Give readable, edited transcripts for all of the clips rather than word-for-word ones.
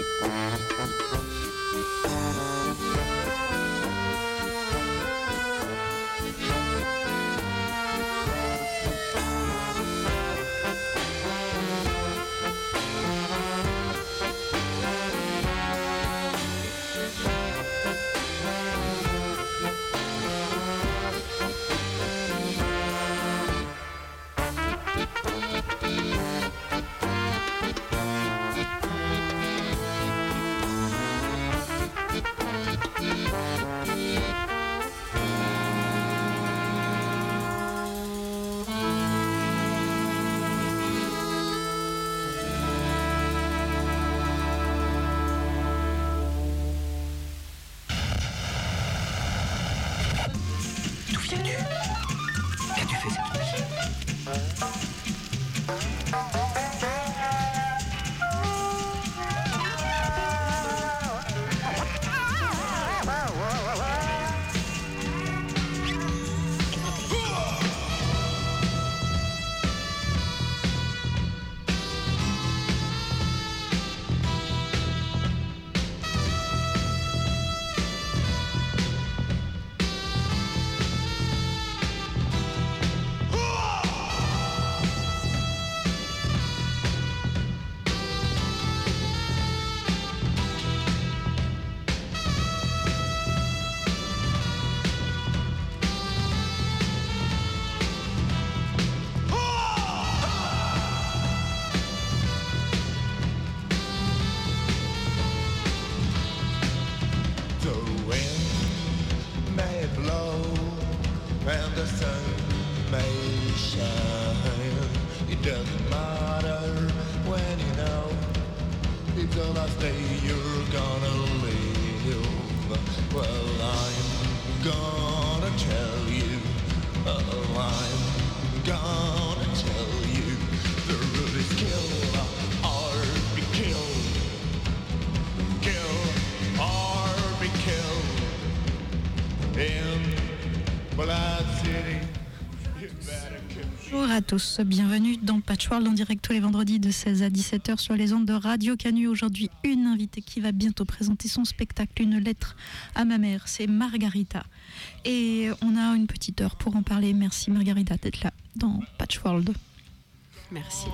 Bonjour à tous, bienvenue dans Patchworld en direct tous les vendredis de 16 à 17h sur les ondes de Radio Canu. Aujourd'hui, une invitée qui va bientôt présenter son spectacle, Une lettre à ma mère, c'est Margarita. Et on a une petite heure pour en parler. Merci Margarita d'être là dans Patchworld. Merci.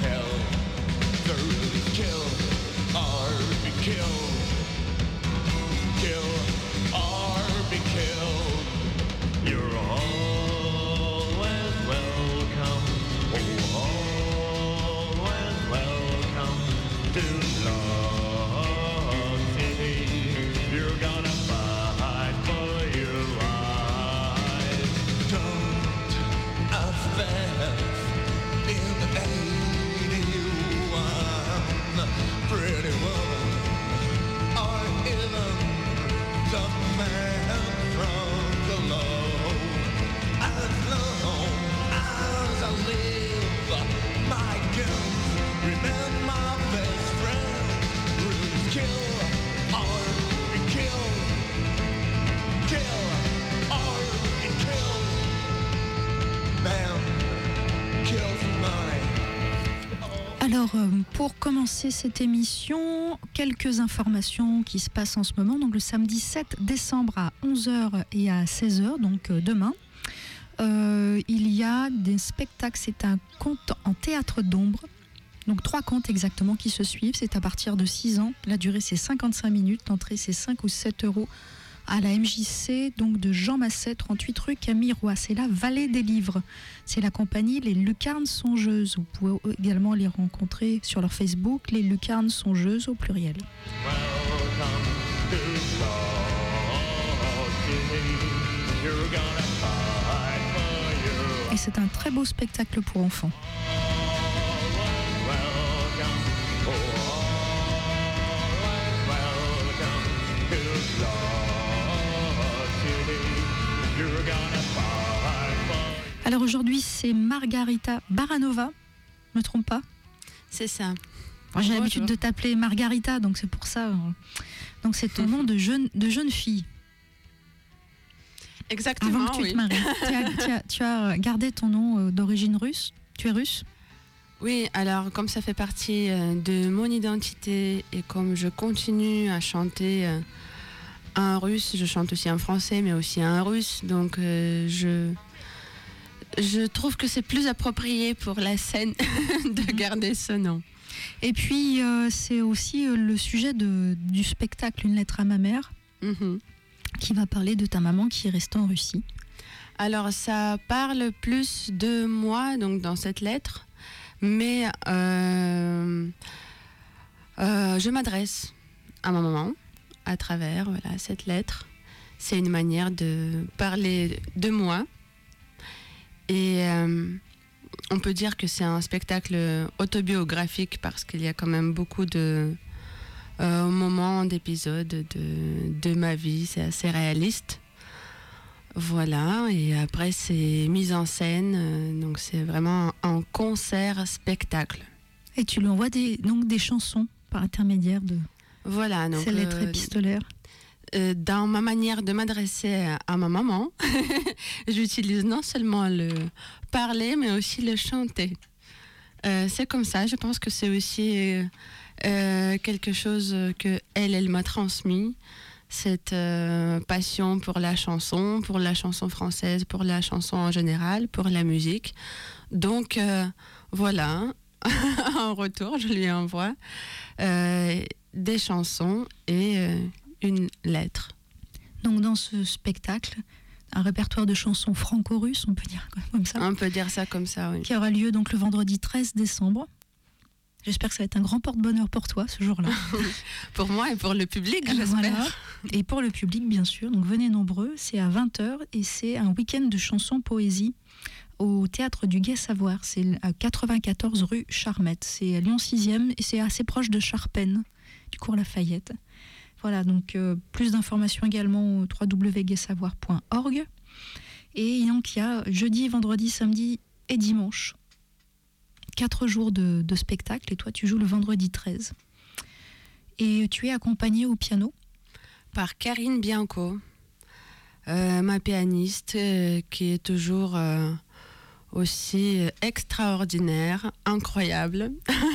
Alors, pour commencer cette émission, quelques informations qui se passent en ce moment. Donc, le samedi 7 décembre à 11h et à 16h, donc demain, il y a des spectacles. C'est un conte en théâtre d'ombre. Donc, 3 contes exactement qui se suivent. C'est à partir de 6 ans. La durée, c'est 55 minutes. L'entrée, c'est 5 ou 7 euros. À la MJC, donc de Jean Masset, 38 rue Camille Roy. C'est la Vallée des Livres. C'est la compagnie Les Lucarnes Songeuses. Vous pouvez également les rencontrer sur leur Facebook, Les Lucarnes Songeuses au pluriel. Et c'est un très beau spectacle pour enfants. Alors aujourd'hui, c'est Margarita Baranova, je me trompe pas? C'est ça. Moi, j'ai l'habitude de t'appeler Margarita, donc c'est pour ça. Donc c'est ton nom de jeune fille. Exactement. Avant que tu te maries. Tu as gardé ton nom d'origine russe? Tu es russe? Oui, alors comme ça fait partie de mon identité et comme je continue à chanter en russe, je chante aussi en français mais aussi en russe, donc je trouve que c'est plus approprié pour la scène de garder ce nom. Et puis, c'est aussi le sujet du spectacle Une lettre à ma mère, qui va parler de ta maman qui est restée en Russie. Alors, ça parle plus de moi, donc dans cette lettre, mais je m'adresse à ma maman à travers cette lettre. C'est une manière de parler de moi. Et on peut dire que c'est un spectacle autobiographique parce qu'il y a quand même beaucoup de moments, d'épisodes de ma vie. C'est assez réaliste. Voilà, et après c'est mise en scène, donc c'est vraiment un concert-spectacle. Et tu lui envoies donc des chansons par intermédiaire de donc, ces lettres épistolaires. Dans ma manière de m'adresser à ma maman, j'utilise non seulement le parler, mais aussi le chanter. C'est comme ça, je pense que c'est aussi quelque chose que elle m'a transmis. Cette passion pour la chanson française, pour la chanson en général, pour la musique. Donc voilà, en retour, je lui envoie des chansons et une lettre. Donc dans ce spectacle, un répertoire de chansons franco-russes, on peut dire comme ça. On peut dire ça comme ça, oui. Qui aura lieu donc le vendredi 13 décembre. J'espère que ça va être un grand porte-bonheur pour toi ce jour-là. Pour moi et pour le public, j'espère. Voilà. Et pour le public, bien sûr. Donc venez nombreux, c'est à 20h et c'est un week-end de chansons-poésie au Théâtre du Gai Savoir. C'est à 94 rue Charmette. C'est à Lyon 6e et c'est assez proche de Charpennes, du cours Lafayette. Voilà, donc plus d'informations également au www.gaysavoir.org. Et donc il y a jeudi, vendredi, samedi et dimanche. 4 jours de spectacle et toi tu joues le vendredi 13. Et tu es accompagnée au piano par Karine Bianco, ma pianiste qui est toujours aussi extraordinaire, incroyable,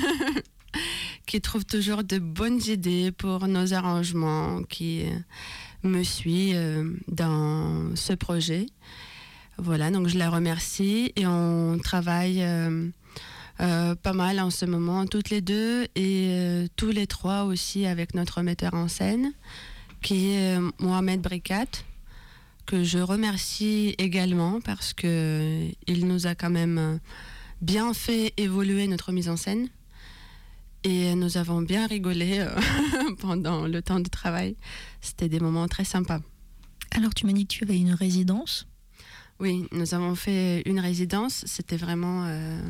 qui trouve toujours de bonnes idées pour nos arrangements, qui me suit dans ce projet. Voilà, donc je la remercie et on travaille pas mal en ce moment, toutes les deux et tous les trois aussi avec notre metteur en scène qui est Mohamed Brikat, que je remercie également parce qu'il nous a quand même bien fait évoluer notre mise en scène et nous avons bien rigolé pendant le temps de travail. C'était des moments très sympas. Alors tu m'as dit que tu avais une résidence ? Oui, nous avons fait une résidence, c'était vraiment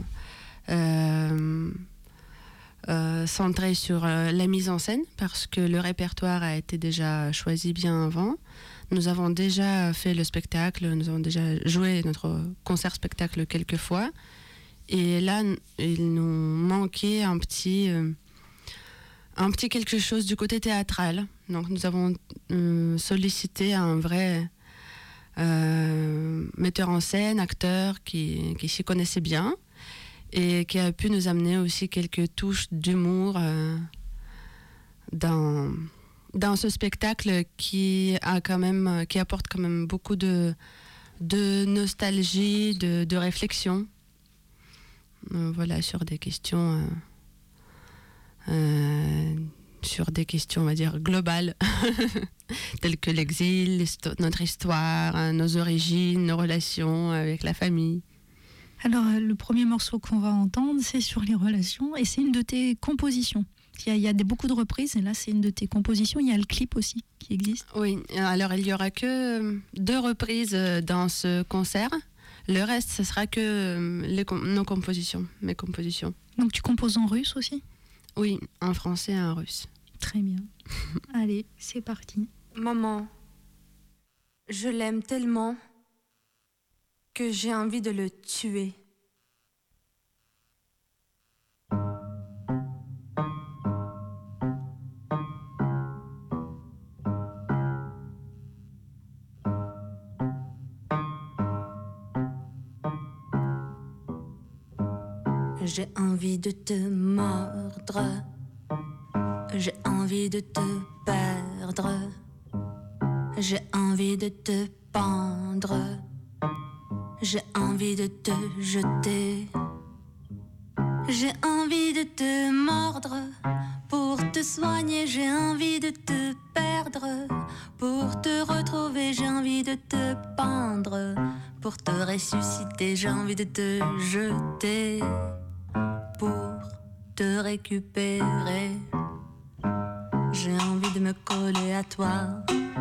centré sur la mise en scène parce que le répertoire a été déjà choisi bien avant. Nous avons déjà fait le spectacle, nous avons déjà joué notre concert-spectacle quelques fois et là il nous manquait un petit quelque chose du côté théâtral. Donc nous avons sollicité un vrai metteur en scène, acteur qui s'y connaissait bien et qui a pu nous amener aussi quelques touches d'humour dans ce spectacle qui apporte quand même beaucoup de nostalgie, de réflexion, voilà, sur des questions on va dire globales telles que l'exil, notre histoire, nos origines, nos relations avec la famille. Alors, le premier morceau qu'on va entendre, c'est sur les relations et c'est une de tes compositions. Il y a beaucoup de reprises et là, c'est une de tes compositions. Il y a le clip aussi qui existe. Oui, alors il n'y aura que 2 reprises dans ce concert. Le reste, ce sera que mes compositions. Donc, tu composes en russe aussi ? Oui, en français et en russe. Très bien. Allez, c'est parti. Maman, je l'aime tellement que j'ai envie de le tuer. J'ai envie de te mordre. J'ai envie de te perdre. J'ai envie de te pendre. J'ai envie de te jeter. J'ai envie de te mordre pour te soigner. J'ai envie de te perdre pour te retrouver. J'ai envie de te pendre pour te ressusciter. J'ai envie de te jeter pour te récupérer. J'ai envie de me coller à toi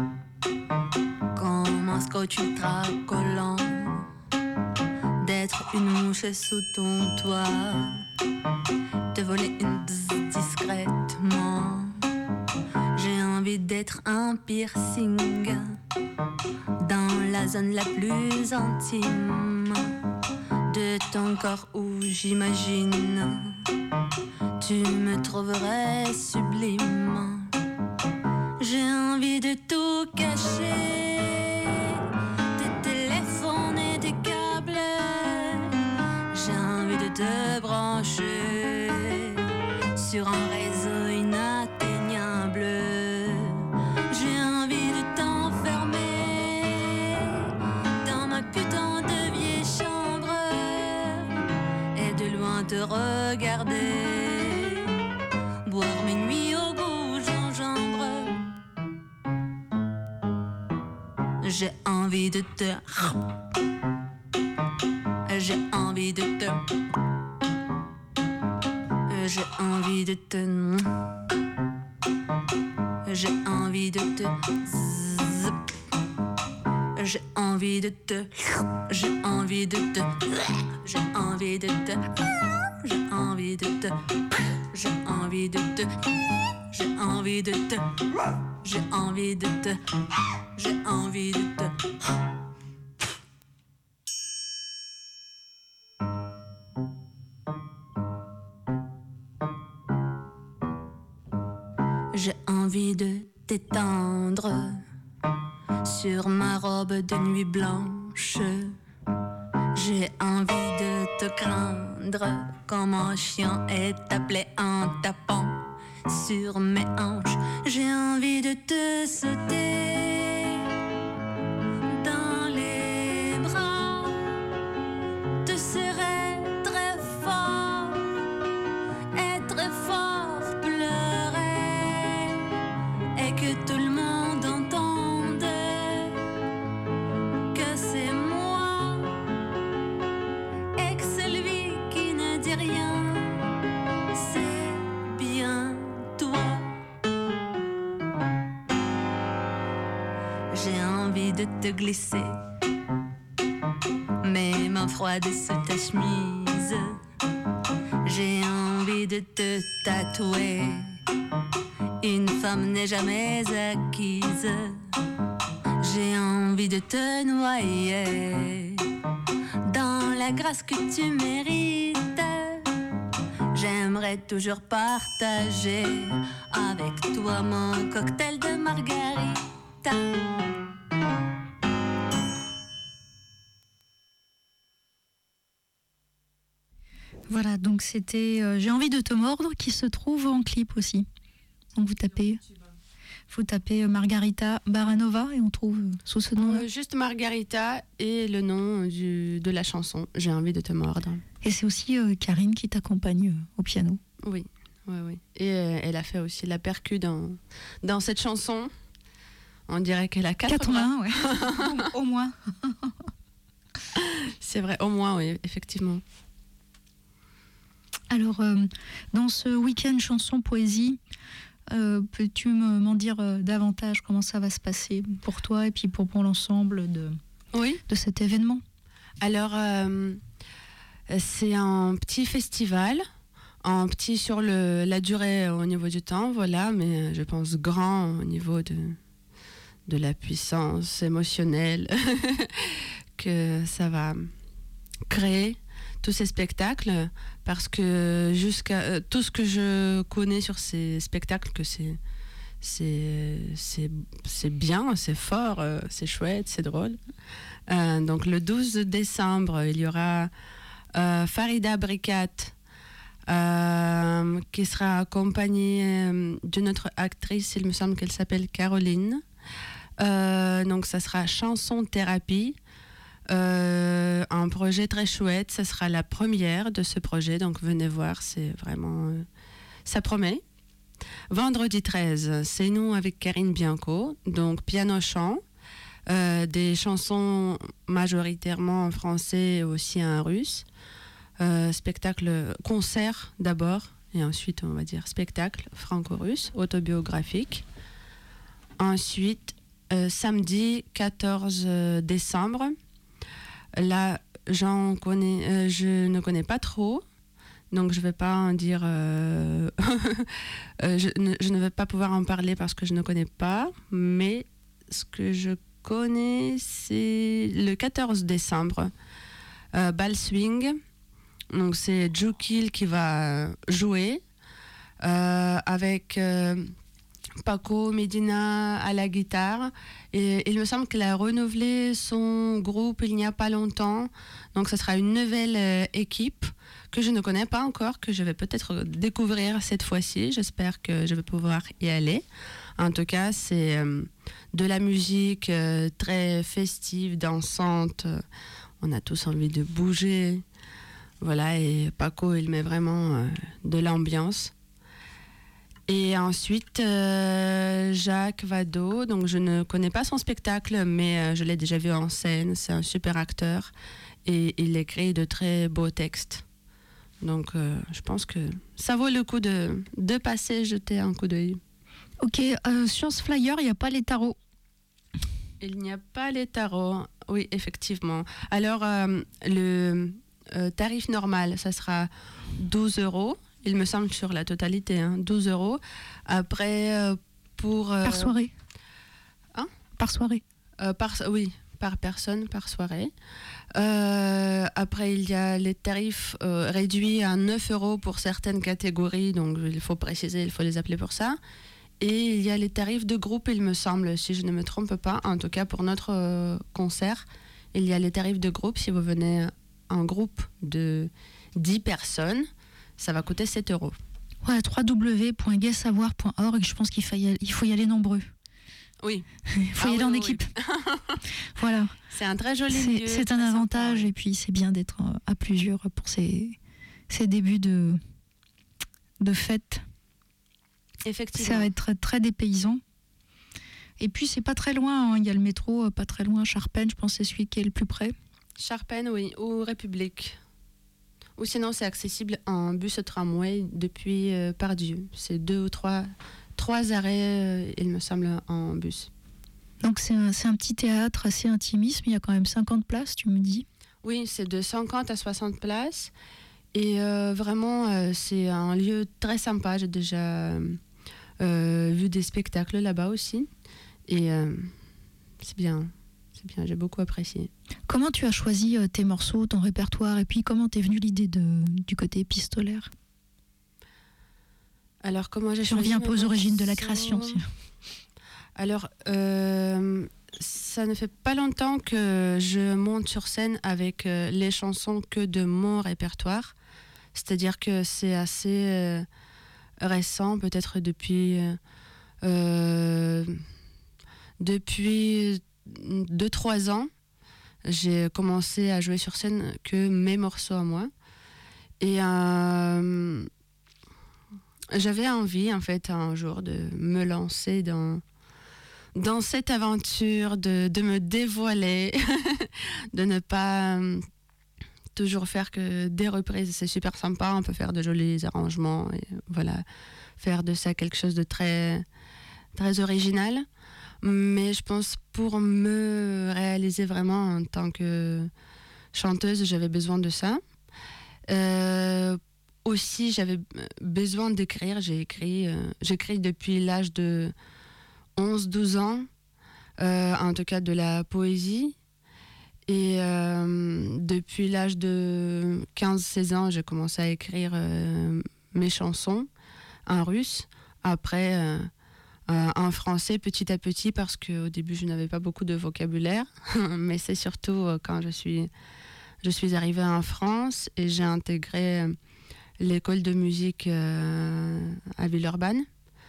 comme un scotch ultra collant, d'être une mouche sous ton toit, te voler une bzz discrètement. J'ai envie d'être un piercing dans la zone la plus intime de ton corps où j'imagine tu me trouverais sublime. J'ai envie de tout cacher, des téléphones et des câbles. J'ai envie de te brancher sur un réseau inatteignable. J'ai envie de t'enfermer dans ma putain de vieille chambre et de loin te regarder, boire mes nuits au goût gingembre. J'ai envie de te, j'ai envie de te, j'ai envie de te, j'ai envie de te, j'ai envie de te, j'ai envie de te, j'ai envie de te, j'ai envie de te, j'ai envie de te, j'ai envie de te, j'ai envie de te, j'ai envie de te. J'ai envie de t'étendre sur ma robe de nuit blanche. J'ai envie de te craindre comme un chien est appelé en tapant sur mes hanches. J'ai envie de te sauter dans les bras, te serrer très fort et très fort pleurer, et que tout le monde entende que c'est moi et que c'est lui qui ne dit rien. C'est bien toi. J'ai envie de te glisser mes mains froides sous ta chemise. J'ai envie de te tatouer. Une femme n'est jamais acquise. J'ai envie de te noyer dans la grâce que tu mérites. J'aimerais toujours partager avec toi mon cocktail de margarita. Voilà, donc c'était J'ai envie de te mordre qui se trouve en clip aussi. Donc vous tapez Margarita Baranova et on trouve sous ce nom-là. Juste Margarita et le nom de la chanson J'ai envie de te mordre. Et c'est aussi Karine qui t'accompagne au piano. Oui. Et elle a fait aussi la percu dans cette chanson. On dirait qu'elle a 80. Ouais. Au moins. C'est vrai, au moins, oui, effectivement. Alors, dans ce week-end chanson-poésie, peux-tu m'en dire davantage comment ça va se passer pour toi et puis pour l'ensemble de cet événement? Alors, c'est un petit festival, un petit sur la durée au niveau du temps, voilà, mais je pense grand au niveau de la puissance émotionnelle que ça va créer, tous ces spectacles, parce que jusqu'à tout ce que je connais sur ces spectacles, que c'est bien, c'est fort, c'est chouette, c'est drôle. Donc le 12 décembre, il y aura Farida Brikat qui sera accompagnée d'une autre actrice, il me semble qu'elle s'appelle Caroline. Donc ça sera Chanson Thérapie, un projet très chouette. Ça sera la première de ce projet, donc venez voir, c'est vraiment... ça promet. Vendredi 13, c'est nous avec Karine Bianco, donc piano-chant, des chansons majoritairement en français et aussi en russe. Spectacle, concert d'abord, et ensuite on va dire spectacle franco-russe, autobiographique. Ensuite, samedi 14 décembre, là je ne connais pas trop, donc je ne vais pas en dire, je ne vais pas pouvoir en parler parce que je ne connais pas, mais ce que je connais, c'est le 14 décembre, Bal Swing. Donc c'est Joe Kill qui va jouer avec Paco Medina à la guitare. Et il me semble qu'elle a renouvelé son groupe il n'y a pas longtemps. Donc ce sera une nouvelle équipe que je ne connais pas encore, que je vais peut-être découvrir cette fois-ci. J'espère que je vais pouvoir y aller. En tout cas, c'est de la musique très festive, dansante. On a tous envie de bouger. Voilà, et Paco, il met vraiment de l'ambiance. Et ensuite, Jacques Vado, donc je ne connais pas son spectacle, mais je l'ai déjà vu en scène. C'est un super acteur et il écrit de très beaux textes. Donc je pense que ça vaut le coup de passer, jeter un coup d'œil. Ok, sur ce flyer, il n'y a pas les tarots. Il n'y a pas les tarots, oui, effectivement. Alors, le tarif normal, ça sera 12 €. Il me semble sur la totalité, 12 €. Après, pour... Par soirée. Hein? Par soirée. Oui, par personne, par soirée. Après, il y a les tarifs réduits à 9 € pour certaines catégories, donc il faut préciser, il faut les appeler pour ça. Et il y a les tarifs de groupe, il me semble, si je ne me trompe pas. En tout cas, pour notre concert, il y a les tarifs de groupe. Si vous venez en groupe de 10 personnes, ça va coûter 7 €. Ouais, www.gaysavoir.org. Je pense qu'il faut y aller nombreux. Oui. Il faut y aller en équipe. Voilà. C'est un très joli lieu. C'est un avantage, et puis c'est bien d'être à plusieurs pour ces débuts de fête. Effectivement. Ça va être très dépaysant. Et puis c'est pas très loin, il y a le métro pas très loin, Charpennes, je pense que c'est celui qui est le plus près. Charpennes, oui, ou République. Ou sinon c'est accessible en bus tramway depuis Pardieu. C'est 2 ou 3 arrêts, il me semble, en bus. Donc c'est un petit théâtre assez intimiste, mais il y a quand même 50 places, tu me dis? Oui, c'est de 50 à 60 places. Et vraiment, c'est un lieu très sympa. J'ai déjà vu des spectacles là-bas aussi. Et c'est bien, j'ai beaucoup apprécié. Comment tu as choisi tes morceaux, ton répertoire, et puis comment t'es venue l'idée du côté épistolaire? Alors, comment j'ai Je choisi reviens un peu aux origines de la morceaux. création. Alors, ça ne fait pas longtemps que je monte sur scène avec les chansons que de mon répertoire. C'est-à-dire que c'est assez récent, peut-être depuis 2-3 ans. J'ai commencé à jouer sur scène que mes morceaux à moi. Et j'avais envie, en fait, un jour de me lancer dans cette aventure, de me dévoiler, de ne pas toujours faire que des reprises. C'est super sympa, on peut faire de jolis arrangements et voilà, faire de ça quelque chose de très, très original. Mais je pense pour me réaliser vraiment en tant que chanteuse, j'avais besoin de ça. Aussi, j'avais besoin d'écrire. J'écris depuis l'âge de 11-12 ans, en tout cas de la poésie. Et depuis l'âge de 15-16 ans, j'ai commencé à écrire mes chansons en russe. Après, en français petit à petit, parce qu'au début, je n'avais pas beaucoup de vocabulaire. Mais c'est surtout quand je suis arrivée en France et j'ai intégré l'école de musique à Villeurbanne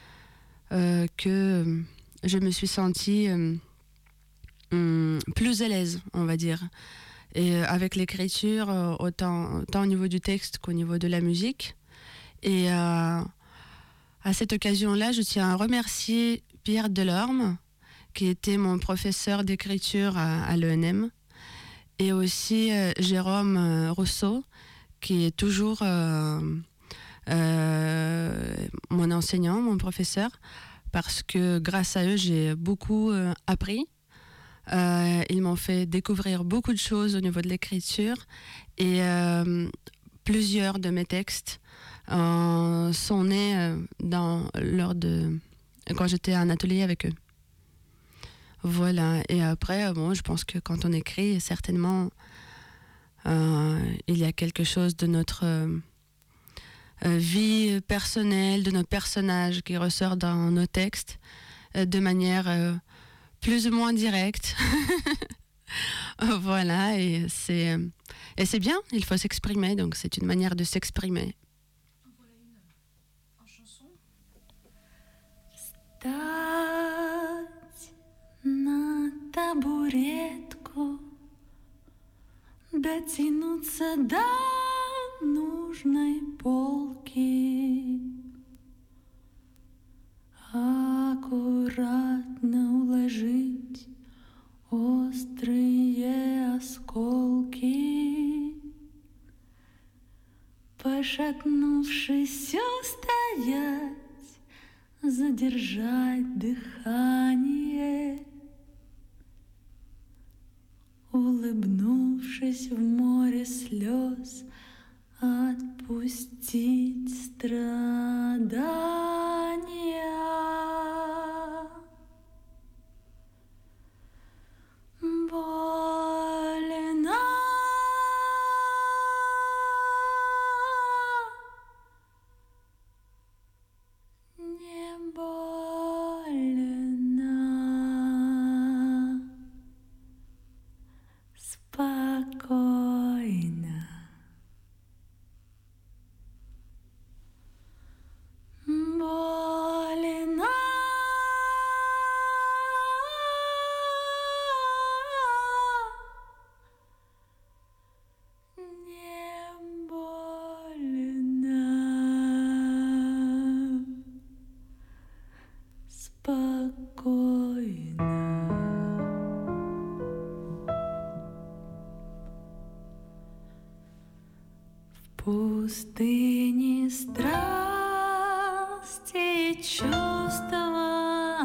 que je me suis sentie plus à l'aise, on va dire. Et avec l'écriture, autant au niveau du texte qu'au niveau de la musique. Et à cette occasion-là, je tiens à remercier Pierre Delorme, qui était mon professeur d'écriture à l'ENM, et aussi Jérôme Rousseau, qui est toujours mon enseignant, mon professeur, parce que grâce à eux, j'ai beaucoup appris. Ils m'ont fait découvrir beaucoup de choses au niveau de l'écriture, et plusieurs de mes textes sont nés quand j'étais en atelier avec eux. Voilà, et après, je pense que quand on écrit, certainement, il y a quelque chose de notre vie personnelle, de nos personnages qui ressort dans nos textes de manière plus ou moins directe. Voilà, et c'est bien, il faut s'exprimer, donc c'est une manière de s'exprimer. Voilà une en chanson. Стать на табуретку, дотянуться до нужной полки, аккуратно уложить острые осколки, пошатнувшись, устоять, задержать дыхание, улыбнувшись в море слез, отпустить страдания. Больно, не больно, спокойно. Больно, не больно, спокойно. В пустыне страсти и чувства,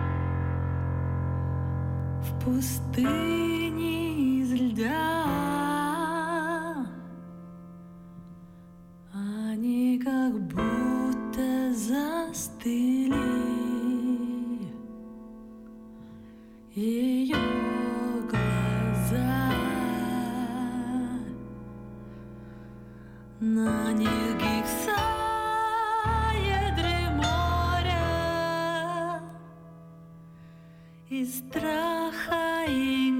в пустыне из льда, они как будто застыли. Ее глаза, на них гиксаедры моря, и страха и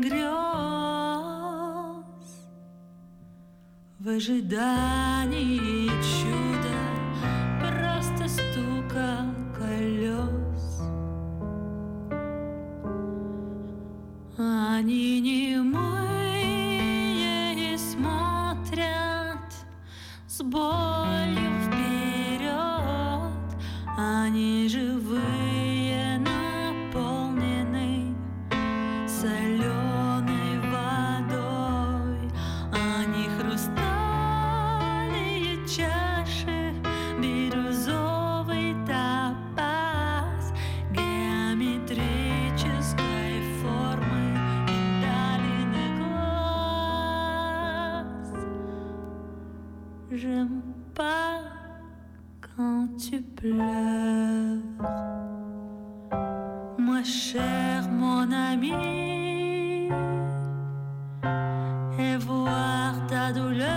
грез, в ожидании чуда, просто стука колес. Они немые и смотрят с болью вперед, они живые, наполнены соленой водой, они хрустальные чаши, бирюзовый топаз, геометрической формы миндалиный глаз. J'aime pas quand tu pleures, moi cher mon ami, et voir ta douleur,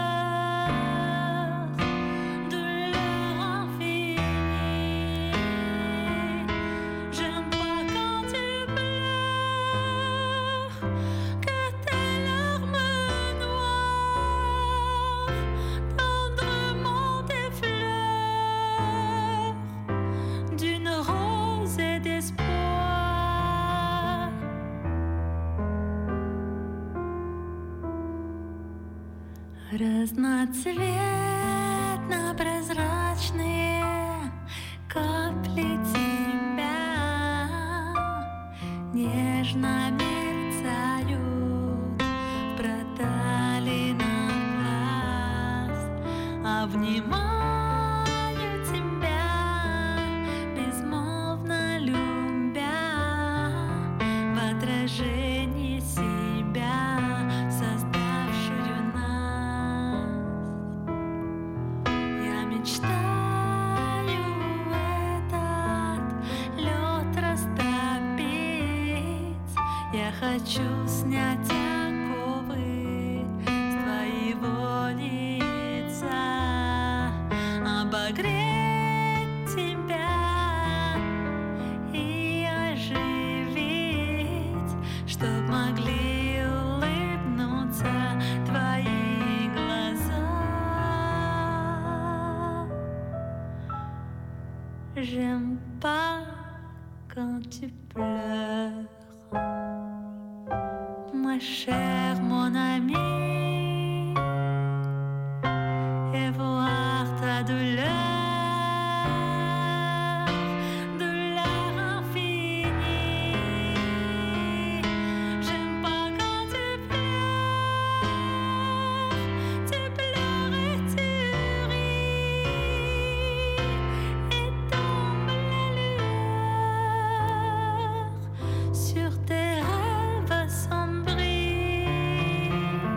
douleur infinie. J'aime pas quand tu pleures, que tes larmes noires tendrement Разноцветно-прозрачные капли тебя нежно мерцают в проталинах глаз. Обнимаю тебя, безмолвно любя, в отражении себя, создавшую нас. Я мечтаю этот лед растопить. Я хочу снять оковы с твоего лица, обогреть тебя и оживить, чтоб могли улыбнуться твои глаза. J'aime pas quand tu pleures, ma chère, mon ami, et voir ta douleur, douleur infinie. J'aime pas quand tu pleures et tu ris, et tombe la lueur sur tes rêves assombris.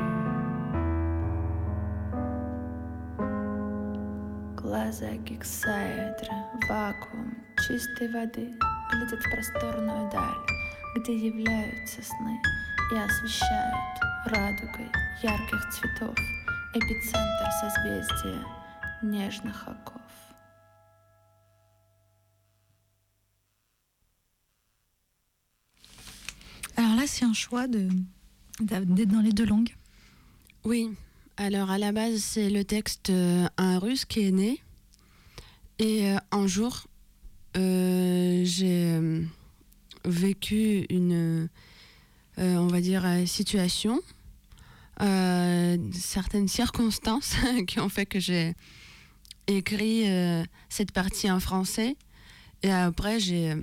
Глаза гексаэдра, вакуум чистой воды глядят в просторную даль, где являются сны и освещают радугой ярких цветов эпицентр созвездия нежных оков. Alors là, c'est un choix d'être dans les deux langues. Oui, alors à la base, c'est le texte un russe qui est né. Et un jour, j'ai vécu une, on va dire, situation, certaines circonstances qui ont fait que j'ai écrit cette partie en français. Et après, je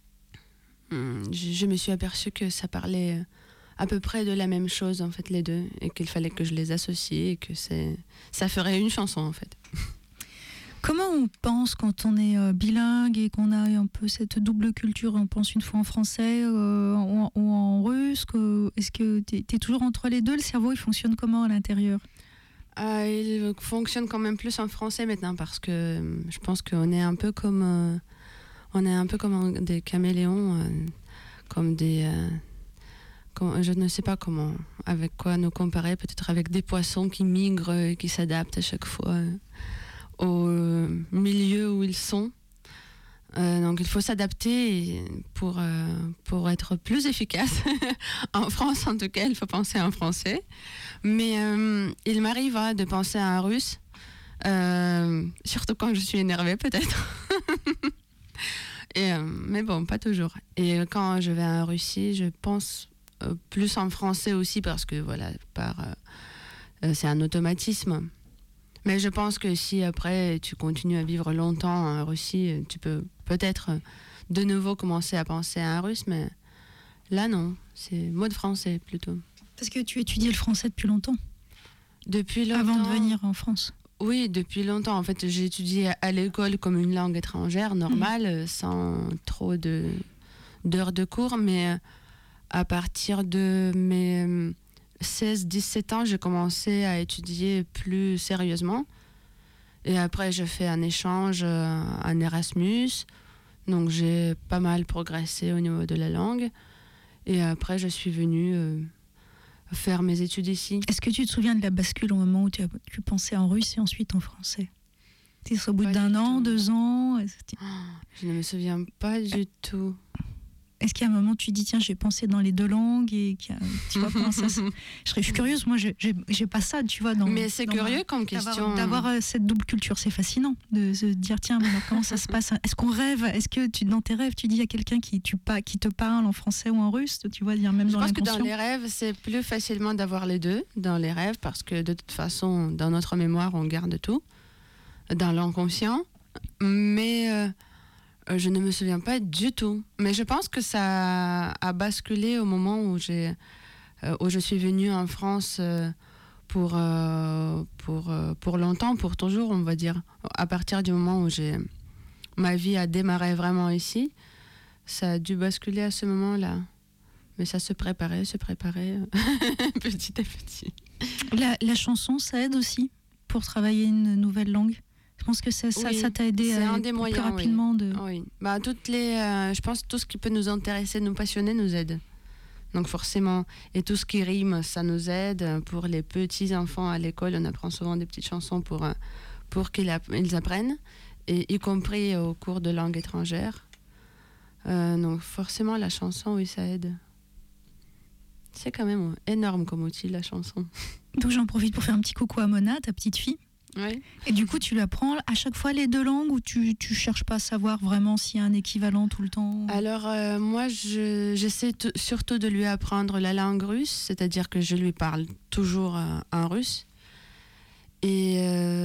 me suis aperçue que ça parlait à peu près de la même chose, en fait, les deux, et qu'il fallait que je les associe et que ça ferait une chanson, en fait. Comment on pense quand on est bilingue et qu'on a un peu cette double culture, on pense une fois en français ou en russe, est-ce que tu es toujours entre les deux? Le cerveau, il fonctionne comment à l'intérieur? Il fonctionne quand même plus en français maintenant, parce que je pense qu'on est un peu comme... des caméléons, comme des... je ne sais pas comment, avec quoi nous comparer, peut-être avec des poissons qui migrent et qui s'adaptent à chaque fois au milieu où ils sont. Donc il faut s'adapter pour être plus efficace. En France, en tout cas, il faut penser en français. Mais il m'arrive de penser en russe, surtout quand je suis énervée, peut-être. Mais bon, pas toujours. Et quand je vais en Russie, je pense plus en français aussi, parce que voilà, c'est un automatisme. Mais je pense que si après tu continues à vivre longtemps en Russie, tu peux peut-être de nouveau commencer à penser en russe, mais là non, c'est mode français plutôt. Parce que tu étudies le français depuis longtemps? Depuis longtemps. Avant de venir en France? Oui, depuis longtemps. En fait, j'ai étudié à l'école comme une langue étrangère, normale, sans trop d'heures de cours, mais à partir de mes 16-17 ans, j'ai commencé à étudier plus sérieusement. Et après, j'ai fait un échange, un Erasmus. Donc, j'ai pas mal progressé au niveau de la langue. Et après, je suis venue faire mes études ici. Est-ce que tu te souviens de la bascule au moment où tu pensais en russe et ensuite en français? C'est au bout d'un an, 2 ans? Je ne me souviens pas du tout. Est-ce qu'il y a un moment où tu dis tiens, j'ai pensé dans les 2 langues et tu vois comment ça je suis curieuse, moi j'ai pas ça, tu vois. Mais c'est curieux comme question. D'avoir cette double culture, c'est fascinant de se dire tiens, mais alors, comment ça se passe? Est-ce qu'on rêve? Est-ce que dans tes rêves tu dis à quelqu'un qui te parle en français ou en russe, tu vois, dire même dans l'inconscient? Je pense que dans les rêves c'est plus facilement d'avoir les deux dans les rêves parce que de toute façon dans notre mémoire on garde tout dans l'inconscient, mais je ne me souviens pas du tout. Mais je pense que ça a basculé au moment où je suis venue en France pour longtemps, pour toujours, on va dire. À partir du moment où ma vie a démarré vraiment ici, ça a dû basculer à ce moment-là. Mais ça se préparait petit à petit. La chanson, ça aide aussi pour travailler une nouvelle langue? Je pense que ça t'a aidé plus rapidement. Oui. Je pense que tout ce qui peut nous intéresser, nous passionner, nous aide. Donc forcément, et tout ce qui rime, ça nous aide. Pour les petits enfants à l'école, on apprend souvent des petites chansons pour qu'ils apprennent, et y compris au cours de langue étrangère. Donc forcément, la chanson, oui, ça aide. C'est quand même énorme comme outil, la chanson. Donc j'en profite pour faire un petit coucou à Mona, ta petite fille. Oui. Et du coup, tu lui apprends à chaque fois les 2 langues, ou tu cherches pas à savoir vraiment s'il y a un équivalent tout le temps? Alors, moi, j'essaie surtout de lui apprendre la langue russe, c'est-à-dire que je lui parle toujours en russe. Et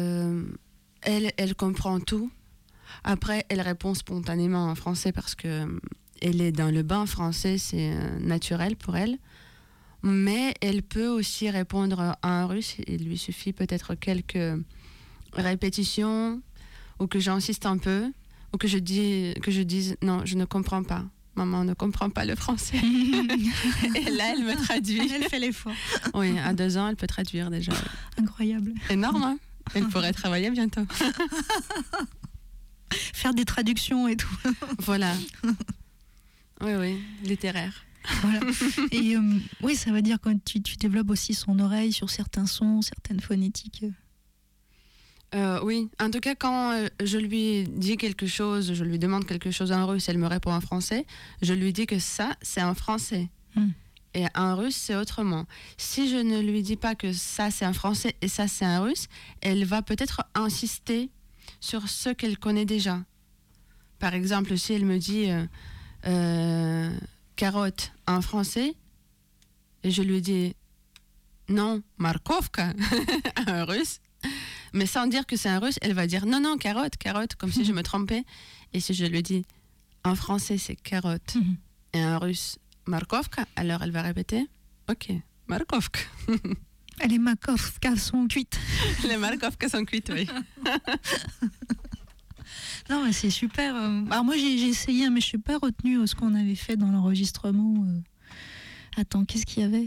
elle comprend tout. Après, elle répond spontanément en français parce que elle est dans le bain français, c'est naturel pour elle. Mais elle peut aussi répondre en russe. Il lui suffit peut-être quelques répétitions, ou que j'insiste un peu, ou que je dise non, je ne comprends pas. Maman ne comprend pas le français. Et là, elle me traduit. Elle fait l'effort. Oui, à 2 ans, elle peut traduire déjà. Incroyable. Énorme, hein? Elle pourrait travailler bientôt. Faire des traductions et tout. Voilà. Oui, littéraire. Voilà. Et oui, ça veut dire quand tu développes aussi son oreille sur certains sons, certaines phonétiques. Oui, en tout cas, quand je lui dis quelque chose, je lui demande quelque chose en russe, elle me répond en français, je lui dis que ça, c'est en français. Et en russe, c'est autrement. Si je ne lui dis pas que ça, c'est en français et ça, c'est en russe, elle va peut-être insister sur ce qu'elle connaît déjà. Par exemple, si elle me dit carotte en français, et je lui dis non, markovka en russe, mais sans dire que c'est en russe, elle va dire non, carotte, comme si je me trompais. Et si je lui dis en français, c'est carotte, et en russe, markovka, alors elle va répéter ok, markovka. Les markovka sont cuites. Les markovka sont cuites, oui. Non, mais c'est super. Alors moi, j'ai essayé, mais je ne suis pas retenue ce qu'on avait fait dans l'enregistrement. Attends, qu'est-ce qu'il y avait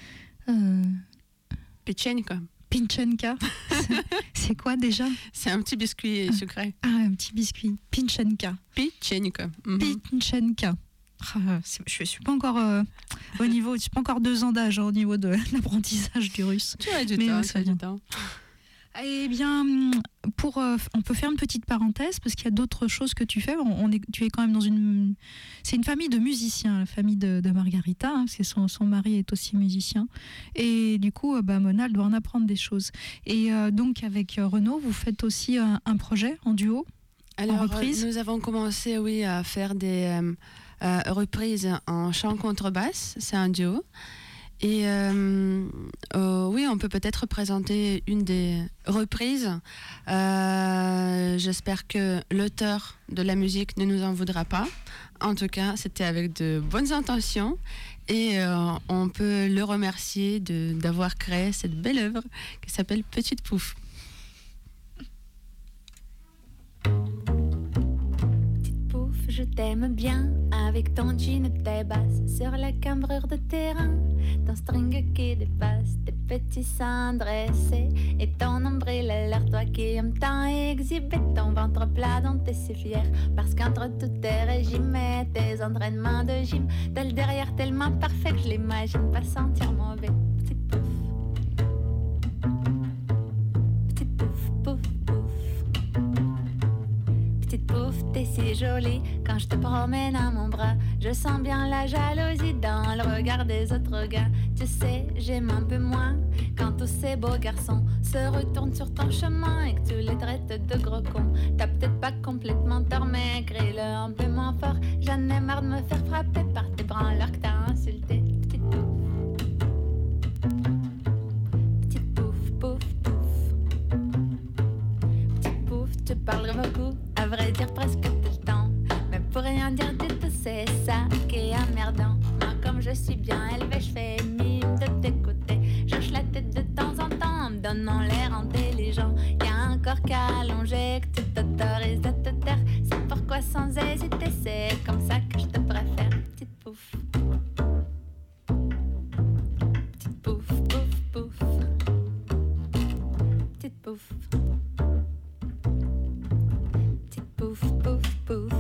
Pechenka. Pinchenka. C'est quoi déjà? C'est un petit biscuit sucré. Ah, un petit biscuit. Pinchenka. Pechenka. Pinchenka. Je suis pas encore au niveau. Je suis pas encore 2 ans d'âge au niveau de l'apprentissage du russe. Tu as du temps. Eh bien, on peut faire une petite parenthèse parce qu'il y a d'autres choses que tu fais. Tu es quand même c'est une famille de musiciens, la famille de Margarita, hein, parce que son mari est aussi musicien. Et du coup, Mona doit en apprendre des choses. Et donc, avec Renaud, vous faites aussi un projet en duo, en reprise. Nous avons commencé, à faire des reprises en chant contrebasse. C'est un duo. Et oui, on peut peut-être présenter une des reprises. J'espère que l'auteur de la musique ne nous en voudra pas. En tout cas, c'était avec de bonnes intentions. Et on peut le remercier d'avoir créé cette belle œuvre qui s'appelle Petite Pouf. Je t'aime bien avec ton jean et tes basses sur la cambrure de terrain, ton string qui dépasse, tes petits seins dressés et ton nombril à l'air, toi qui aimes tant exhiber ton ventre plat dont t'es si fier, parce qu'entre tous tes régimes et tes entraînements de gym, t'as le derrière tellement parfait que je l'imagine pas sentir mauvais. Petite pouf, petite pouf, pouf, pouf. Petite pouf, t'es si jolie quand je te promène à mon bras. Je Je sens bien la jalousie dans le regard des autres gars. Tu sais, j'aime un peu moins quand tous ces beaux garçons se retournent sur ton chemin et que tu les traites de gros cons. T'as peut-être pas complètement tort, mais crie-le un peu moins fort. J'en ai marre de me faire frapper par tes branleurs que t'as insulté. Petite pouf, pouf, pouf. Petite pouf, tu parles beaucoup, à vrai dire presque tout le temps. Mais pour rien dire du tout, c'est ça qui est emmerdant. Moi, comme je suis bien élevée, je fais mime de t'écouter. J'hoche la tête de temps en temps en me donnant l'air intelligent. Y'a un corps qu'à allonger, que tu t'autorises à te taire. C'est pourquoi sans hésiter, c'est comme ça que je te préfère. Petite pouf. Petite pouf, pouf, pouf. Petite pouf. Petite pouf, pouf, pouf.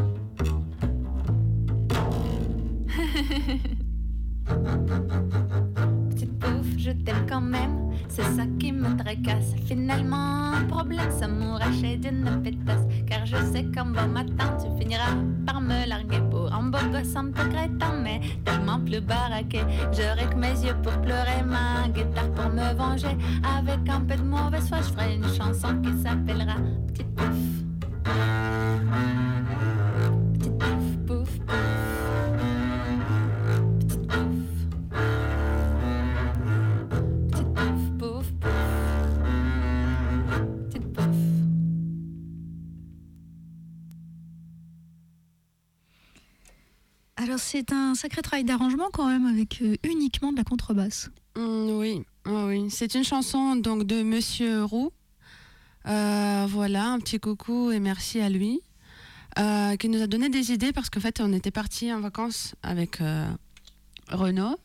Petite pouf, je t'aime quand même, c'est ça qui me tracasse. Finalement, un problème, ça m'arracher d'une pétasse. Car je sais qu'un bon matin, tu finiras par me larguer pour un beau gosse un peu crétin, mais tellement plus baraqué. J'aurai que mes yeux pour pleurer, ma guitare pour me venger. Avec un peu de mauvaise foi, je ferai une chanson qui s'appellera Petite pouf. Petite pouf, pouf, pouf. Alors c'est un sacré travail d'arrangement quand même avec uniquement de la contrebasse. Oui, oui. C'est une chanson donc de Monsieur Roux. Voilà, un petit coucou et merci à lui, qui nous a donné des idées parce qu'en fait on était partis en vacances avec Renaud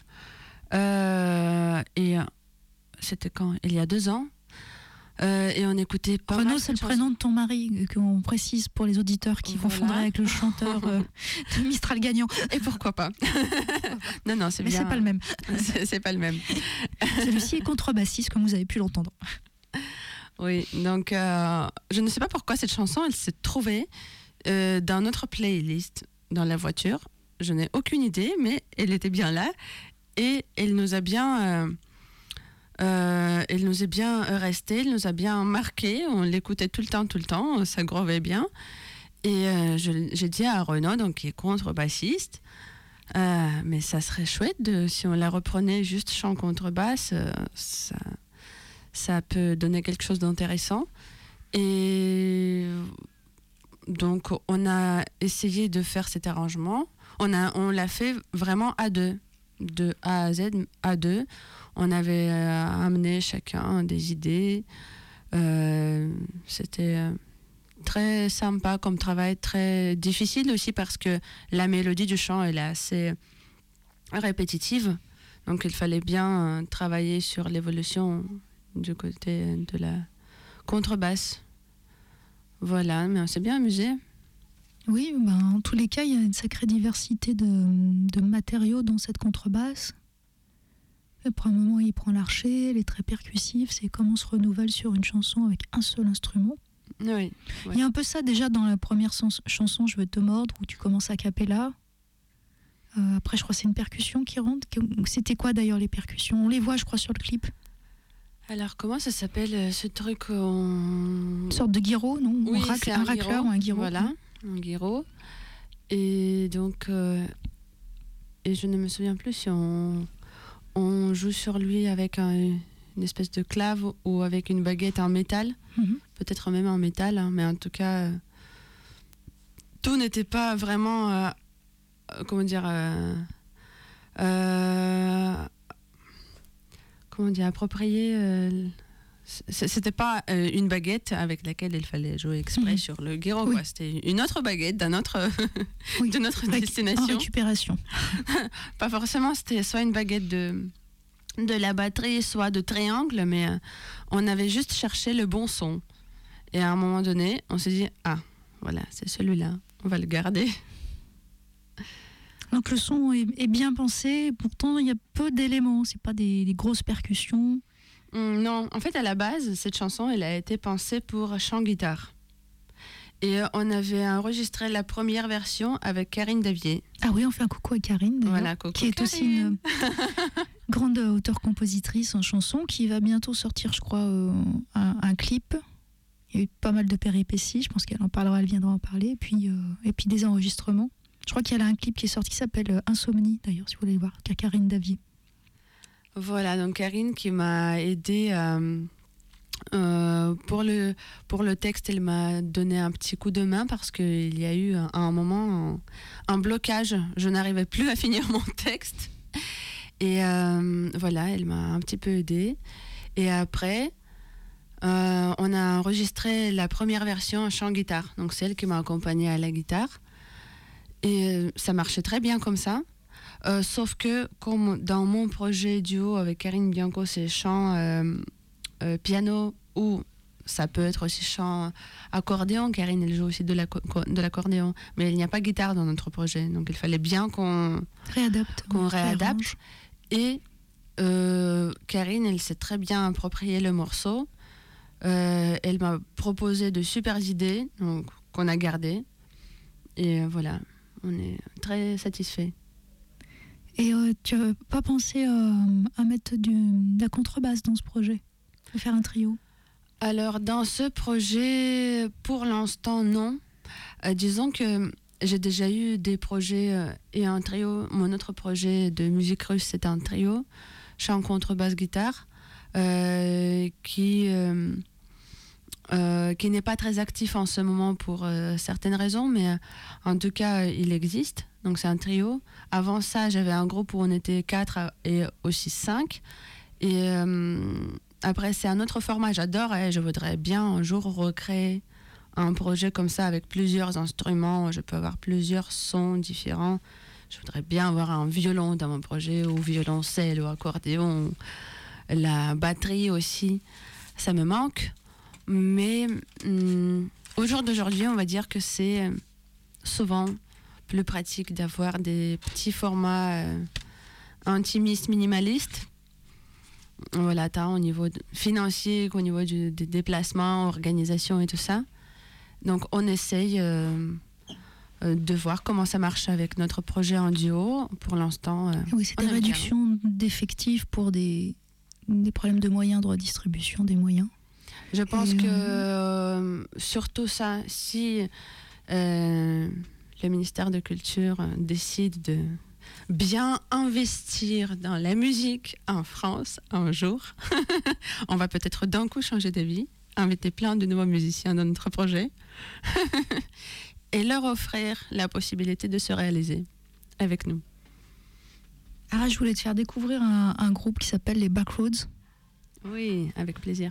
et c'était quand ? Il y a 2 ans. Et on écoutait pas mal. Renaud, c'est le prénom de ton mari, qu'on précise pour les auditeurs qui confondraient avec le chanteur de Mistral Gagnant. Et pourquoi pas. Non, c'est mais bien. Mais c'est pas le même. C'est pas le même. Celui-ci est contrebassiste, comme vous avez pu l'entendre. Oui, donc je ne sais pas pourquoi cette chanson, elle s'est trouvée dans notre playlist dans la voiture. Je n'ai aucune idée, mais elle était bien là et elle nous a bien... elle nous est bien restée, elle nous a bien marqué, on l'écoutait tout le temps, ça grovait bien. Et j'ai dit à Renaud, donc, qui est contrebassiste, mais ça serait chouette si on la reprenait juste chant contrebasse, ça peut donner quelque chose d'intéressant. Et donc on a essayé de faire cet arrangement, on l'a fait vraiment à deux, de A à Z, à deux. On avait amené chacun des idées. C'était très sympa comme travail, très difficile aussi parce que la mélodie du chant elle est assez répétitive. Donc il fallait bien travailler sur l'évolution du côté de la contrebasse. Voilà, mais on s'est bien amusé. Oui, en tous les cas, il y a une sacrée diversité de matériaux dans cette contrebasse. Et pour un moment, il prend l'archet, elle est très percussive, c'est comme on se renouvelle sur une chanson avec un seul instrument. Oui. Il y a un peu ça déjà dans la première chanson, Je veux te mordre, où tu commences a cappella. Après, je crois que c'est une percussion qui rentre. C'était quoi d'ailleurs les percussions ? On les voit, je crois, sur le clip. Alors, comment ça s'appelle ce truc Une sorte de guiro, non ? Oui, c'est un racleur ou un guiro. Voilà, un guiro. Et donc, et je ne me souviens plus si on joue sur lui avec une espèce de clave ou avec une baguette en métal. Peut-être même en métal, hein, mais en tout cas, tout n'était pas vraiment, comment dire, approprié. C'était pas une baguette avec laquelle il fallait jouer exprès sur le guiro. Oui. Quoi. C'était une autre baguette de notre destination. En récupération. Pas forcément, c'était soit une baguette de la batterie, soit de triangle, mais on avait juste cherché le bon son. Et à un moment donné, on s'est dit, ah, voilà, c'est celui-là, on va le garder. Donc le son est bien pensé, pourtant il y a peu d'éléments, c'est pas des grosses percussions. Non, en fait, à la base, cette chanson, elle a été pensée pour chant-guitare. Et on avait enregistré la première version avec Karine Davier. Ah oui, on fait un coucou à Karine, voilà, coucou qui est Karine. aussi une grande auteure-compositrice en chanson, qui va bientôt sortir, je crois, un clip. Il y a eu pas mal de péripéties, je pense qu'elle en parlera, elle viendra en parler, et puis des enregistrements. Je crois qu'il y a un clip qui est sorti qui s'appelle Insomnie, d'ailleurs, si vous voulez le voir, qui a Karine Davier. Voilà, donc Karine qui m'a aidée pour le texte, elle m'a donné un petit coup de main parce qu'il y a eu à un moment un blocage. Je n'arrivais plus à finir mon texte. Et voilà, elle m'a un petit peu aidée. Et après, on a enregistré la première version en chant-guitare. Donc c'est elle qui m'a accompagnée à la guitare. Et ça marchait très bien comme ça. Sauf que comme dans mon projet duo avec Karine Bianco, c'est chant piano ou ça peut être aussi chant accordéon. Karine, elle joue aussi de l'accordéon, mais il n'y a pas guitare dans notre projet, donc il fallait bien qu'on réadapte. Et Karine, elle s'est très bien approprié le morceau. Elle m'a proposé de super idées, donc qu'on a gardées. Et voilà, on est très satisfaits. Et tu n'as pas pensé à mettre de la contrebasse dans ce projet, à faire un trio? Alors, dans ce projet, pour l'instant, non. Disons que j'ai déjà eu des projets et un trio. Mon autre projet de musique russe, c'était un trio, chant, contrebasse, guitare, qui n'est pas très actif en ce moment pour certaines raisons, mais en tout cas, il existe. Donc c'est un trio. Avant ça, j'avais un groupe où on était 4 et aussi 5. Et après, c'est un autre format. J'adore et je voudrais bien un jour recréer un projet comme ça avec plusieurs instruments. Je peux avoir plusieurs sons différents. Je voudrais bien avoir un violon dans mon projet, ou violoncelle, ou accordéon, la batterie aussi. Ça me manque. Mais au jour d'aujourd'hui, on va dire que c'est souvent plus pratique d'avoir des petits formats intimistes, minimalistes. Voilà, tant au niveau financier qu'au niveau des déplacements, organisation et tout ça. Donc on essaye de voir comment ça marche avec notre projet en duo. Pour l'instant, oui, c'est des réductions d'effectifs pour des problèmes de moyens, de redistribution des moyens. Je pense que surtout ça, si le ministère de Culture décide de bien investir dans la musique en France un jour, on va peut-être d'un coup changer d'avis, inviter plein de nouveaux musiciens dans notre projet et leur offrir la possibilité de se réaliser avec nous. Ah, je voulais te faire découvrir un groupe qui s'appelle les Backroads. Oui, avec plaisir.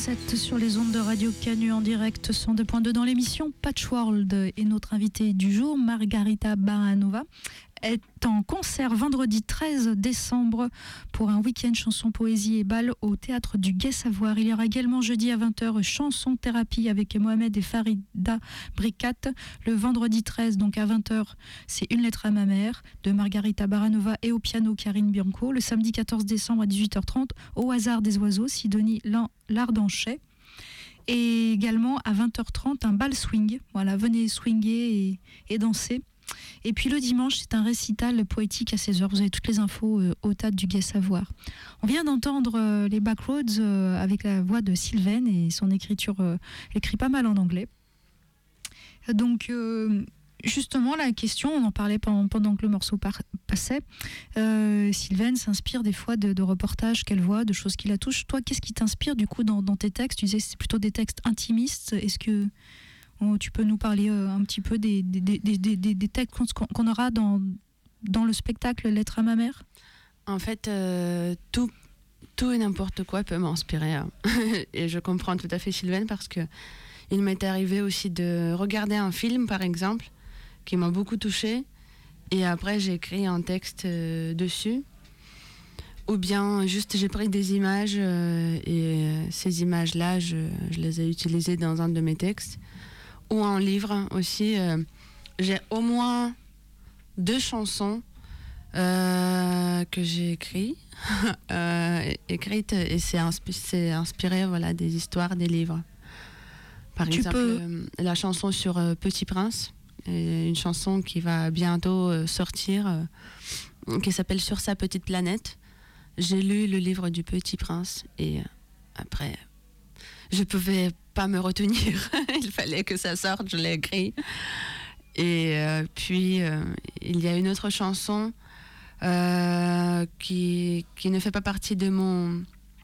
17h07 sur les ondes de Radio Canu en direct 102.2 dans l'émission Patchworld. Et notre invitée du jour, Margarita Baranova, est en concert vendredi 13 décembre pour un week-end chanson, poésie et bal au théâtre du Gai Savoir. Il y aura également jeudi à 20h chanson thérapie avec Mohamed et Farida Bricat. Le vendredi 13, donc à 20h, c'est Une lettre à ma mère de Margarita Baranova et au piano Karine Bianco. Le samedi 14 décembre à 18h30, Au hasard des oiseaux, Sidonie Lardanchet. Et également à 20h30, un bal swing. Voilà, venez swinguer et danser. Et puis le dimanche, c'est un récital poétique à 16h. Vous avez toutes les infos au théâtre du Gai Savoir. On vient d'entendre les Backroads avec la voix de Sylvain et son écriture, écrit pas mal en anglais. Donc, justement, la question, on en parlait pendant que le morceau passait. Sylvain s'inspire des fois de reportages qu'elle voit, de choses qui la touchent. Toi, qu'est-ce qui t'inspire du coup dans tes textes? Tu disais que c'est plutôt des textes intimistes. Est-ce que tu peux nous parler un petit peu des textes qu'on aura dans le spectacle Lettre à ma mère? En fait, tout et n'importe quoi peut m'inspirer. Hein. Et je comprends tout à fait Sylvain parce que il m'est arrivé aussi de regarder un film, par exemple, qui m'a beaucoup touchée. Et après, j'ai écrit un texte dessus. Ou bien, juste, j'ai pris des images et ces images-là, je les ai utilisées dans un de mes textes. Ou un livre aussi. J'ai au moins 2 chansons que j'ai écrites et c'est inspiré voilà, des histoires, des livres. Par exemple, la chanson sur Petit Prince, une chanson qui va bientôt sortir, qui s'appelle Sur sa petite planète. J'ai lu le livre du Petit Prince et après, je pouvais pas me retenir. Il fallait que ça sorte, je l'ai écrit. Et puis, il y a une autre chanson qui ne fait pas partie de mon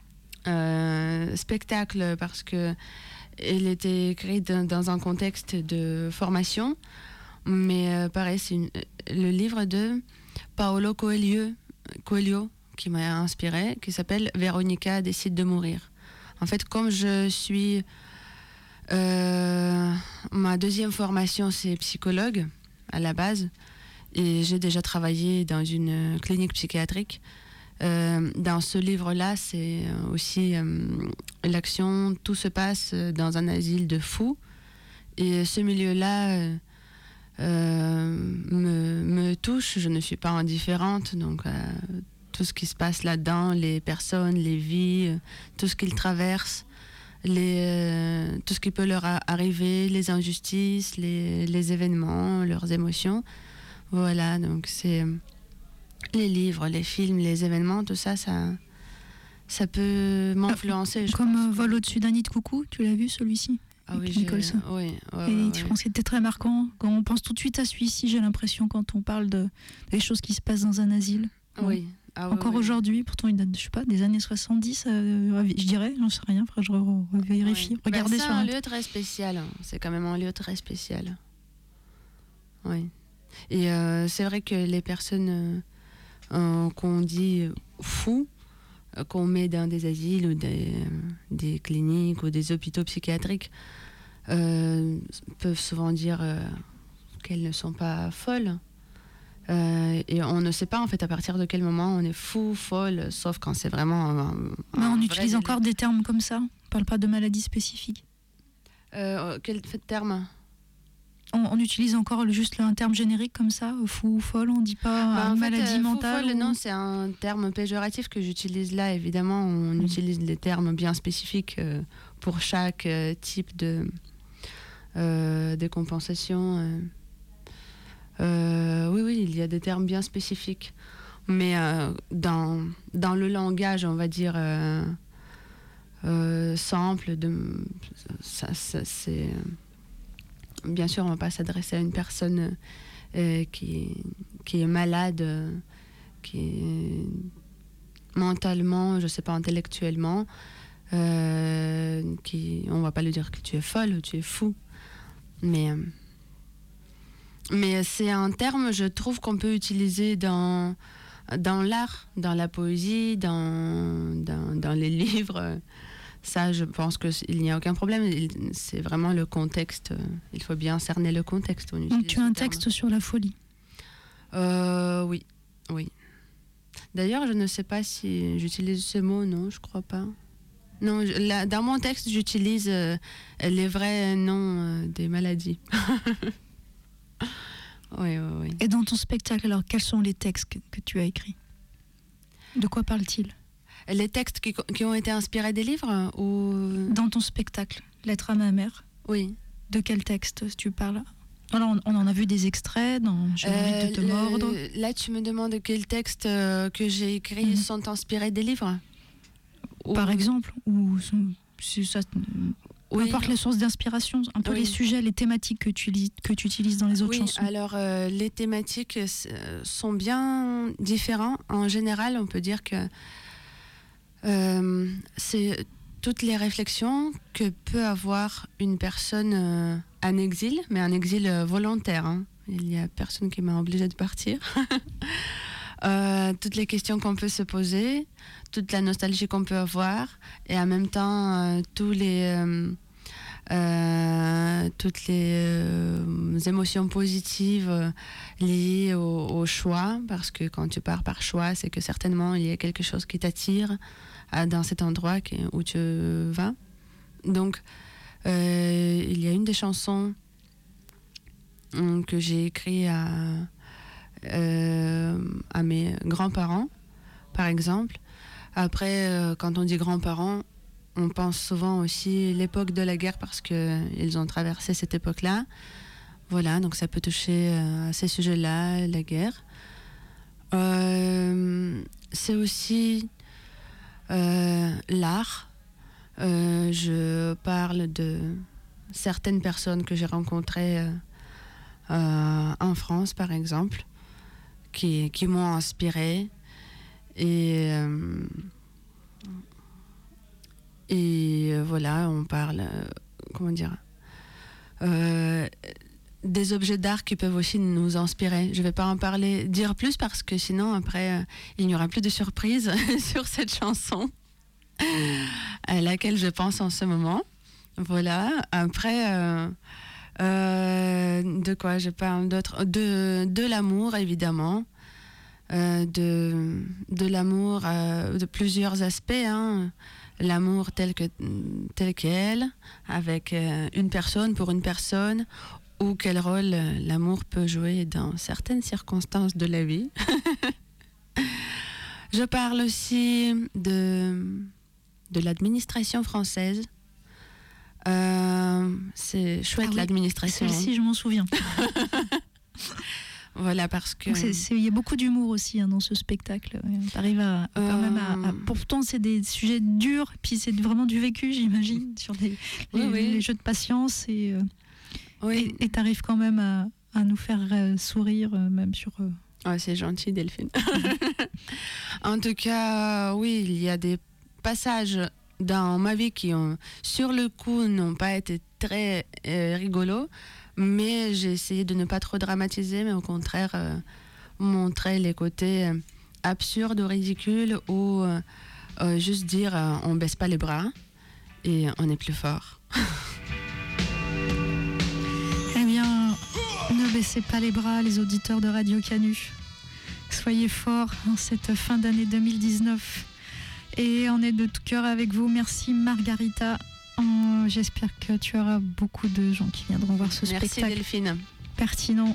spectacle parce que elle était écrite dans un contexte de formation. Mais pareil, c'est le livre de Paolo Coelho qui m'a inspiré, qui s'appelle Véronica décide de mourir. En fait, comme je suis... ma deuxième formation, c'est psychologue à la base. Et j'ai déjà travaillé dans une clinique psychiatrique. Dans ce livre-là, c'est aussi l'action. Tout se passe dans un asile de fous. Et ce milieu-là me touche. Je ne suis pas indifférente. Donc, tout ce qui se passe là-dedans, les personnes, les vies, tout ce qu'ils traversent, tout ce qui peut leur arriver, les injustices, les événements, leurs émotions. Voilà, donc c'est les livres, les films, les événements, tout ça, ça peut m'influencer. Comme Vol au-dessus d'un nid de coucou, tu l'as vu celui-ci? Ah oui, oui. Je pense qu'il était très marquant. Quand on pense tout de suite à celui-ci, j'ai l'impression, quand on parle des choses qui se passent dans un asile. Oui. Encore aujourd'hui, pourtant il date, je sais pas, des années 70, je dirais, j'en sais rien, je vérifie. Regardez c'est sur un lieu très spécial, hein. C'est quand même un lieu très spécial. Oui. Et c'est vrai que les personnes qu'on dit fous, qu'on met dans des asiles ou des cliniques ou des hôpitaux psychiatriques, peuvent souvent dire qu'elles ne sont pas folles. Et on ne sait pas en fait à partir de quel moment on est fou, folle, sauf quand c'est vraiment mais on utilise encore des termes comme ça. On parle pas de maladie spécifique. Quel terme? On utilise encore juste un terme générique comme ça, fou ou folle, on dit pas maladie mentale. Fou, folle, non, c'est un terme péjoratif que j'utilise là. Évidemment, on utilise des termes bien spécifiques pour chaque type de compensation. Oui, il y a des termes bien spécifiques. Mais dans le langage, on va dire, simple, c'est... Bien sûr, on ne va pas s'adresser à une personne qui est malade, qui est mentalement, je ne sais pas, intellectuellement. On ne va pas lui dire que tu es folle ou tu es fou. Mais c'est un terme, je trouve, qu'on peut utiliser dans l'art, dans la poésie, dans les livres, Ça, je pense qu'il n'y a aucun problème. C'est vraiment le contexte. Il faut bien cerner le contexte. Donc tu as un texte sur la folie. Oui. D'ailleurs, je ne sais pas si j'utilise ce mot, non, je crois pas. Non, dans mon texte, j'utilise les vrais noms des maladies. Oui. Et dans ton spectacle, alors, quels sont les textes que tu as écrits? De quoi parle-t-il? Les textes qui ont été inspirés des livres ou... Dans ton spectacle, Lettre à ma mère. Oui. De quel texte tu parles? Alors, on en a vu des extraits dans J'ai envie de te mordre. Là, tu me demandes quels textes que j'ai écrits sont inspirés des livres? Par exemple, ou si ça... Peu importe les sources d'inspiration, un peu les sujets, les thématiques que tu utilises dans les autres chansons. Alors les thématiques sont bien différentes. En général, on peut dire que c'est toutes les réflexions que peut avoir une personne en exil, mais un exil volontaire. Hein. Il n'y a personne qui m'a obligée de partir. Toutes les questions qu'on peut se poser, toute la nostalgie qu'on peut avoir, et en même temps toutes les émotions positives liées au choix, parce que quand tu pars par choix, c'est que certainement il y a quelque chose qui t'attire dans cet endroit où tu vas. Donc il y a une des chansons que j'ai écrites à mes grands-parents, par exemple. Après, quand on dit grands-parents, on pense souvent aussi l'époque de la guerre parce qu'ils ont traversé cette époque-là. Voilà, donc ça peut toucher à ces sujets-là, la guerre. C'est aussi l'art. Je parle de certaines personnes que j'ai rencontrées en France, par exemple, qui m'ont inspirée. Et voilà, on parle, des objets d'art qui peuvent aussi nous inspirer. Je ne vais pas dire plus parce que sinon, après, il n'y aura plus de surprise sur cette chanson à laquelle je pense en ce moment. Voilà, après, de quoi je parle d'autre? De l'amour, évidemment. De l'amour de plusieurs aspects, hein. L'amour tel qu'elle, avec une personne pour une personne, ou quel rôle l'amour peut jouer dans certaines circonstances de la vie. Je parle aussi de l'administration française. C'est chouette, l'administration. Celle-ci, je m'en souviens. Voilà, parce que... Il y a beaucoup d'humour aussi dans ce spectacle. Tu arrives quand même à... Pourtant, c'est des sujets durs, puis c'est vraiment du vécu, j'imagine, sur les jeux de patience. Et tu arrives quand même à nous faire sourire, même sur... c'est gentil, Delphine. En tout cas, oui, il y a des passages dans ma vie qui, sur le coup, n'ont pas été très rigolos. Mais j'ai essayé de ne pas trop dramatiser, mais au contraire montrer les côtés absurdes ou ridicules, ou juste dire on baisse pas les bras et on est plus fort. Eh bien, ne baissez pas les bras, les auditeurs de Radio Canu. Soyez forts en cette fin d'année 2019. Et on est de tout cœur avec vous. Merci Margarita. J'espère que tu auras beaucoup de gens qui viendront voir ce spectacle. Merci Delphine. Pertinent.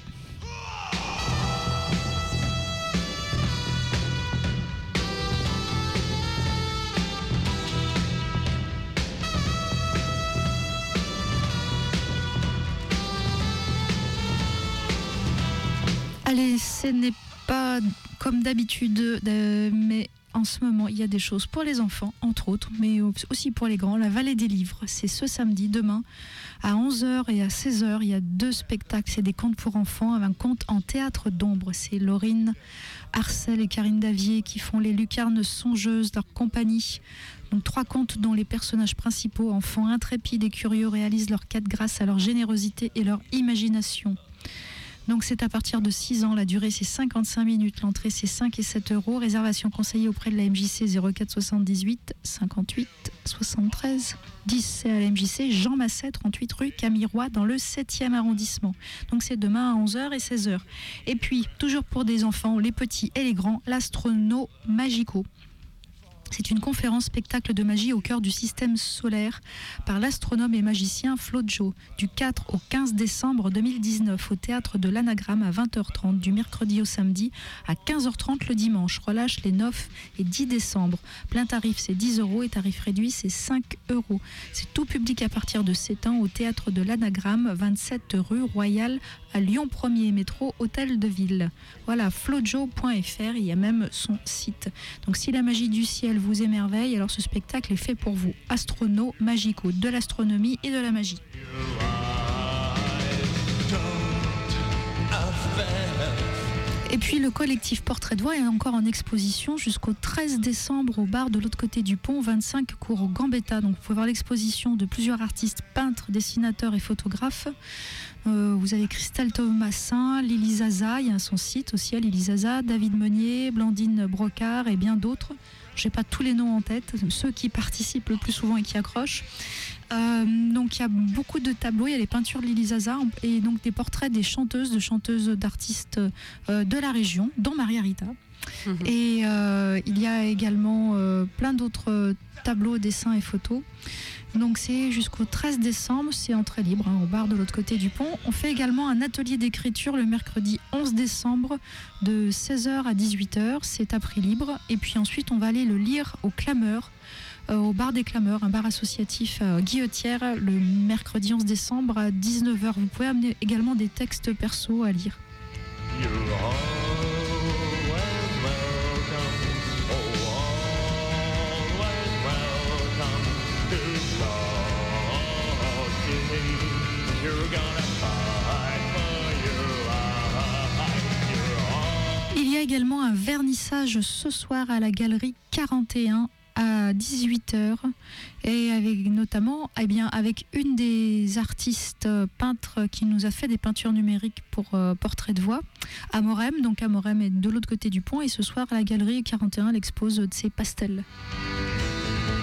Allez, ce n'est pas comme d'habitude, mais... En ce moment, il y a des choses pour les enfants, entre autres, mais aussi pour les grands. La Vallée des Livres, c'est ce samedi, demain, à 11h et à 16h. Il y a 2 spectacles, c'est des contes pour enfants, un conte en théâtre d'ombre. C'est Laurine Arcel et Karine Davier qui font les Lucarnes Songeuses, leur compagnie. Donc 3 contes dont les personnages principaux, enfants intrépides et curieux, réalisent leur quête grâce à leur générosité et leur imagination. Donc c'est à partir de 6 ans, la durée c'est 55 minutes, l'entrée c'est 5 et 7 euros. Réservation conseillée auprès de la MJC 04 78 58 73 10. C'est à la MJC Jean Masset, 38 rue Camirois dans le 7e arrondissement. Donc c'est demain à 11h et 16h. Et puis, toujours pour des enfants, les petits et les grands, l'Astrono Magico. C'est une conférence spectacle de magie au cœur du système solaire par l'astronome et magicien Flojo du 4 au 15 décembre 2019 au théâtre de l'Anagramme à 20h30 du mercredi au samedi à 15h30 le dimanche. Relâche les 9 et 10 décembre. Plein tarif c'est 10 euros et tarif réduit c'est 5 euros. C'est tout public à partir de 7 ans au théâtre de l'Anagramme 27 rue Royale à Lyon 1er métro Hôtel de Ville. Voilà, flojo.fr, il y a même son site. Donc si la magie du ciel vous émerveille, alors ce spectacle est fait pour vous. Astrono Magico, de l'astronomie et de la magie. Et puis le collectif Portrait de Voix est encore en exposition jusqu'au 13 décembre au bar de l'autre côté du pont, 25 cours Gambetta. Donc vous pouvez voir l'exposition de plusieurs artistes, peintres, dessinateurs et photographes. Vous avez Christelle Thomasin, Lily Zaza, il y a son site aussi à Lily Zaza, David Meunier, Blandine Brocard et bien d'autres. Je n'ai pas tous les noms en tête, ceux qui participent le plus souvent et qui accrochent. Donc il y a beaucoup de tableaux, il y a les peintures de Lily Zaza et donc des portraits des chanteuses, d'artistes de la région, dont Maria Rita. Et il y a également plein d'autres tableaux, dessins et photos. Donc c'est jusqu'au 13 décembre, c'est entrée libre au bar de l'autre côté du pont. On fait également un atelier d'écriture le mercredi 11 décembre de 16h à 18h, c'est à prix libre. Et puis ensuite on va aller le lire au Clameur, au bar des Clameurs, un bar associatif à Guillotière, le mercredi 11 décembre à 19h. Vous pouvez amener également des textes perso à lire. Il y a également un vernissage ce soir à la galerie 41 à 18h et avec notamment avec une des artistes peintres qui nous a fait des peintures numériques pour Portrait de Voix, Amorem. Donc Amorem est de l'autre côté du pont et ce soir à la galerie 41 elle expose de ses pastels.